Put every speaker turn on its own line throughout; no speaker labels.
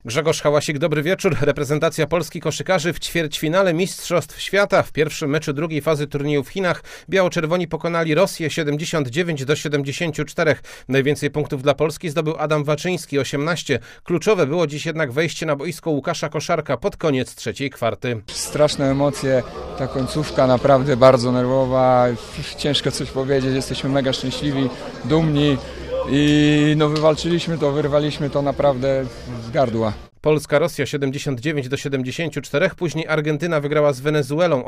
Grzegorz Hałasik, dobry wieczór. Reprezentacja Polski koszykarzy w ćwierćfinale Mistrzostw Świata. W pierwszym meczu drugiej fazy turnieju w Chinach biało-czerwoni pokonali Rosję 79-74. Najwięcej punktów dla Polski zdobył Adam Waczyński, 18. Kluczowe było dziś jednak wejście na boisko Łukasza Koszarka pod koniec trzeciej kwarty.
Straszne emocje, ta końcówka naprawdę bardzo nerwowa. Ciężko coś powiedzieć, jesteśmy mega szczęśliwi, dumni. I wywalczyliśmy to, wyrwaliśmy to naprawdę z gardła.
Polska-Rosja 79-74, później Argentyna wygrała z Wenezuelą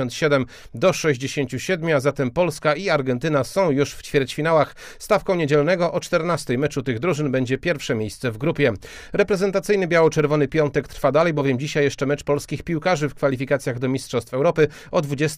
87-67, a zatem Polska i Argentyna są już w ćwierćfinałach. Stawką niedzielnego o 14 meczu tych drużyn będzie pierwsze miejsce w grupie. Reprezentacyjny biało-czerwony piątek trwa dalej, bowiem dzisiaj jeszcze mecz polskich piłkarzy w kwalifikacjach do Mistrzostw Europy o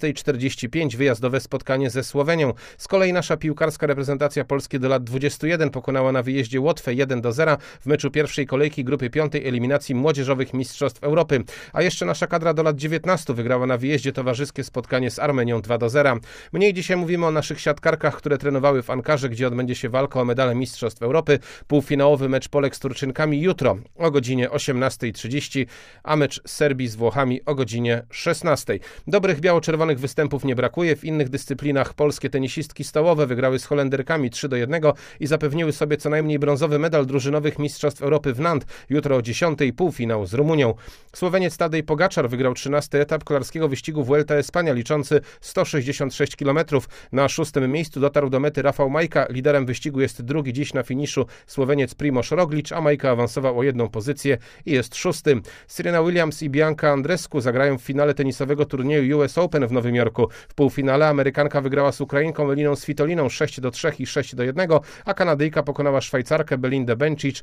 20:45, wyjazdowe spotkanie ze Słowenią. Z kolei nasza piłkarska reprezentacja Polski do lat 21 pokonała na wyjeździe Łotwę 1-0 w meczu pierwszej kolejki grupy piątej eliminacji młodzieżowych Mistrzostw Europy. A jeszcze nasza kadra do lat 19 wygrała na wyjeździe towarzyskie spotkanie z Armenią 2-0. Mniej dzisiaj mówimy o naszych siatkarkach, które trenowały w Ankarze, gdzie odbędzie się walka o medale Mistrzostw Europy. Półfinałowy mecz Polek z Turczynkami jutro o godzinie 18:30, a mecz Serbii z Włochami o godzinie 16:00. Dobrych biało-czerwonych występów nie brakuje. W innych dyscyplinach polskie tenisistki stołowe wygrały z Holenderkami 3-1 i zapewniły sobie co najmniej brązowy medal drużynowych Mistrzostw Europy w Nantes. Jutro o 10:00 półfinał z Rumunią. Słoweniec Tadej Pogaczar wygrał 13. etap kolarskiego wyścigu Vuelta Espania liczący 166 km. Na 6. miejscu dotarł do mety Rafał Majka. Liderem wyścigu jest drugi dziś na finiszu Słoweniec Primož Roglič, a Majka awansował o jedną pozycję i jest 6. Serena Williams i Bianca Andreescu zagrają w finale tenisowego turnieju US Open w Nowym Jorku. W półfinale Amerykanka wygrała z Ukrainką Eliną Svitoliną 6-3 i 6-1, a Kanadyjka pokonała Szwajcarkę Belindę Bencic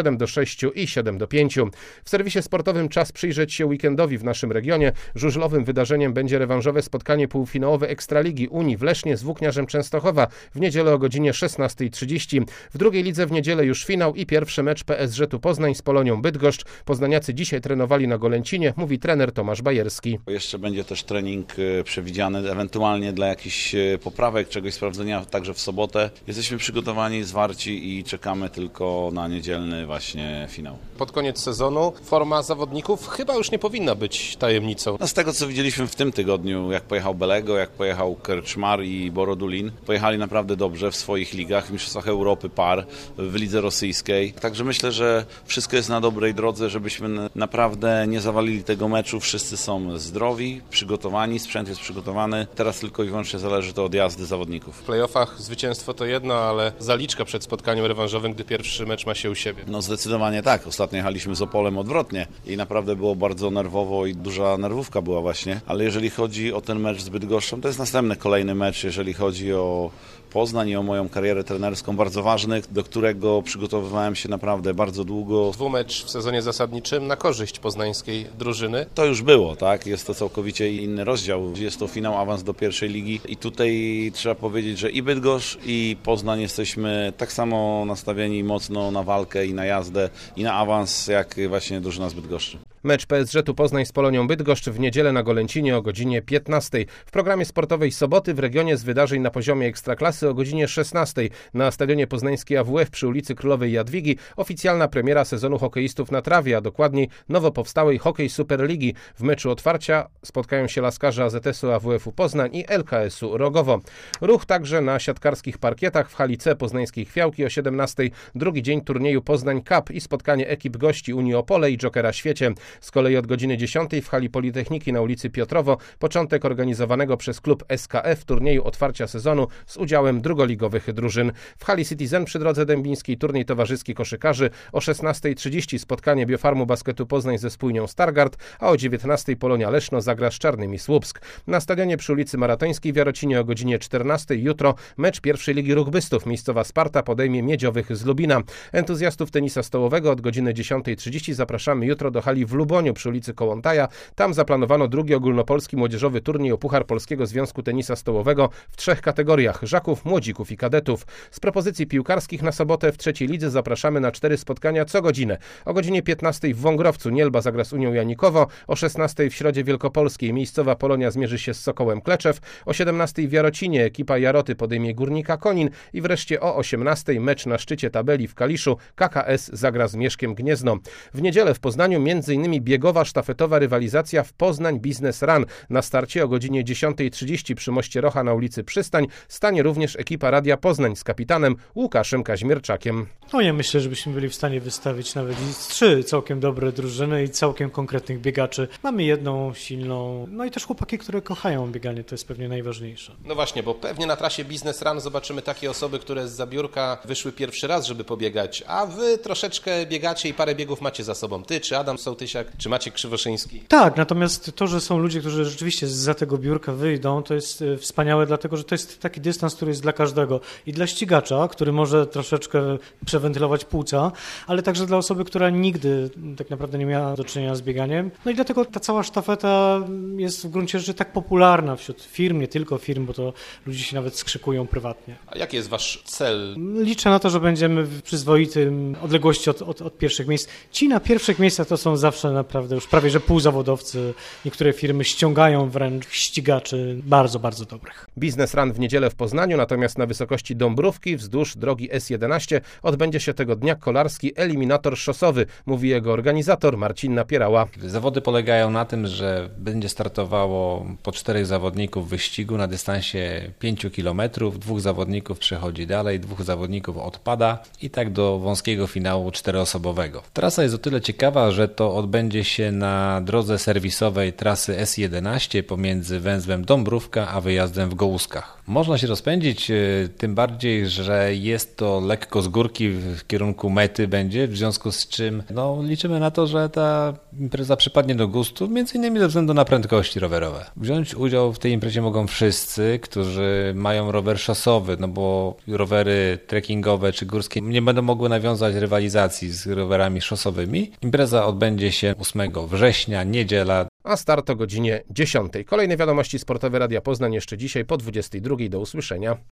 7-6 i 7-5. W serwisie sportowym czas przyjrzeć się weekendowi w naszym regionie. Żużlowym wydarzeniem będzie rewanżowe spotkanie półfinałowe Ekstraligi Unii w Lesznie z Włókniarzem Częstochowa w niedzielę o godzinie 16:30. W drugiej lidze w niedzielę już finał i pierwszy mecz PSG-tu Poznań z Polonią Bydgoszcz. Poznaniacy dzisiaj trenowali na Golęcinie, mówi trener Tomasz Bajerski.
Jeszcze będzie też trening przewidziany ewentualnie dla jakichś poprawek, czegoś sprawdzenia także w sobotę. Jesteśmy przygotowani, zwarci i czekamy tylko na niedzielny właśnie finał.
Pod koniec sezonu forma zawodników chyba już nie powinna być tajemnicą.
Z tego, co widzieliśmy w tym tygodniu, jak pojechał Belego, jak pojechał Krczmar i Borodulin, pojechali naprawdę dobrze w swoich ligach, w Mistrzostwach Europy par, w lidze rosyjskiej. Także myślę, że wszystko jest na dobrej drodze, żebyśmy naprawdę nie zawalili tego meczu. Wszyscy są zdrowi, przygotowani, sprzęt jest przygotowany. Teraz tylko i wyłącznie zależy to od jazdy zawodników.
W playoffach zwycięstwo to jedno, ale zaliczka przed spotkaniem rewanżowym, gdy pierwszy mecz ma się u siebie.
Zdecydowanie tak. Ostatnio jechaliśmy z Opolem odwrotnie i naprawdę było bardzo nerwowo i duża nerwówka była właśnie, ale jeżeli chodzi o ten mecz z Bydgoszczą, to jest następny, kolejny mecz, jeżeli chodzi o Poznań i o moją karierę trenerską, bardzo ważny, do którego przygotowywałem się naprawdę bardzo długo.
Dwumecz w sezonie zasadniczym na korzyść poznańskiej drużyny.
To już było, tak? Jest to całkowicie inny rozdział. Jest to finał, awans do pierwszej ligi i tutaj trzeba powiedzieć, że i Bydgoszcz, i Poznań jesteśmy tak samo nastawieni mocno na walkę i na jazdę i na awans, jak właśnie drużyna z Bydgoszczy.
Mecz PSG-tu Poznań z Polonią Bydgoszcz w niedzielę na Golęcinie o godzinie 15:00. W programie sportowej soboty w regionie z wydarzeń na poziomie Ekstraklasy o godzinie 16:00. Na stadionie poznańskiej AWF przy ulicy Królowej Jadwigi oficjalna premiera sezonu hokeistów na trawie, a dokładniej nowo powstałej Hokej Superligi. W meczu otwarcia spotkają się laskarze AZS-u AWF-u Poznań i LKS-u Rogowo. Ruch także na siatkarskich parkietach w hali C Poznańskiej Chwiałki o 17:00. Drugi dzień turnieju Poznań Cup i spotkanie ekip gości Unii Opole i Jokera Świecie. Z kolei od godziny 10:00 w hali Politechniki na ulicy Piotrowo początek organizowanego przez klub SKF turnieju otwarcia sezonu z udziałem drugoligowych drużyn. W hali Citizen przy drodze dębińskiej turniej towarzyski koszykarzy o 16:30 spotkanie Biofarmu Basketu Poznań ze Spójnią Stargard, a o 19:00 Polonia Leszno zagra z Czarnymi Słupsk. Na stadionie przy ulicy Maratońskiej w Jarocinie o godzinie 14:00 jutro mecz pierwszej ligi rugbystów. Miejscowa Sparta podejmie Miedziowych z Lubina. Entuzjastów tenisa stołowego od godziny 10:30 zapraszamy jutro do hali w Luboniu przy ulicy Kołłątaja. Tam zaplanowano drugi ogólnopolski młodzieżowy turniej o Puchar Polskiego Związku Tenisa Stołowego w 3 kategoriach: żaków, młodzików i kadetów. Z propozycji piłkarskich na sobotę w trzeciej lidze zapraszamy na 4 spotkania co godzinę. O godzinie 15 w Wągrowcu Nielba zagra z Unią Janikowo, o 16 w Środzie Wielkopolskiej miejscowa Polonia zmierzy się z Sokołem Kleczew, o 17 w Jarocinie ekipa Jaroty podejmie Górnika Konin i wreszcie o 18 mecz na szczycie tabeli w Kaliszu KKS zagra z Mieszkiem Gniezno. W niedzielę w Poznaniu m.in. biegowa sztafetowa rywalizacja w Poznań Business Run. Na starcie o godzinie 10:30 przy moście Rocha na ulicy Przystań stanie również ekipa Radia Poznań z kapitanem Łukaszem Kaźmierczakiem.
No ja myślę, żebyśmy byli w stanie wystawić nawet 3 całkiem dobre drużyny i całkiem konkretnych biegaczy. Mamy jedną silną, no i też chłopaki, które kochają bieganie, to jest pewnie najważniejsze.
No właśnie, bo pewnie na trasie Business Run zobaczymy takie osoby, które z zabiórka wyszły pierwszy raz, żeby pobiegać, a wy troszeczkę biegacie i parę biegów macie za sobą. Ty, czy Adam Sołtysiak, czy Maciek Krzywoszyński.
Tak, natomiast to, że są ludzie, którzy rzeczywiście zza tego biurka wyjdą, to jest wspaniałe, dlatego że to jest taki dystans, który jest dla każdego. I dla ścigacza, który może troszeczkę przewentylować płuca, ale także dla osoby, która nigdy tak naprawdę nie miała do czynienia z bieganiem. No i dlatego ta cała sztafeta jest w gruncie rzeczy tak popularna wśród firm, nie tylko firm, bo to ludzie się nawet skrzykują prywatnie.
A jaki jest wasz cel?
Liczę na to, że będziemy w przyzwoitym odległości od pierwszych miejsc. Ci na pierwszych miejscach to są zawsze naprawdę już prawie że półzawodowcy. Niektóre firmy ściągają wręcz ścigaczy bardzo, bardzo dobrych.
Business Run w niedzielę w Poznaniu, natomiast na wysokości Dąbrówki wzdłuż drogi S11 odbędzie się tego dnia kolarski eliminator szosowy, mówi jego organizator Marcin Napierała.
Zawody polegają na tym, że będzie startowało po 4 zawodników wyścigu na dystansie 5 km, 2 zawodników przechodzi dalej, 2 zawodników odpada i tak do wąskiego finału 4-osobowego. Trasa jest o tyle ciekawa, że to odbędzie się na drodze serwisowej trasy S11 pomiędzy węzłem Dąbrówka a wyjazdem w Gołuskach. Można się rozpędzić, tym bardziej, że jest to lekko z górki w kierunku mety będzie, w związku z czym liczymy na to, że ta impreza przypadnie do gustu, między innymi ze względu na prędkości rowerowe. Wziąć udział w tej imprezie mogą wszyscy, którzy mają rower szosowy, bo rowery trekkingowe czy górskie nie będą mogły nawiązać rywalizacji z rowerami szosowymi. Impreza odbędzie się 8 września, niedziela.
A start o godzinie 10. Kolejne wiadomości sportowe Radia Poznań jeszcze dzisiaj po 22:00. Do usłyszenia.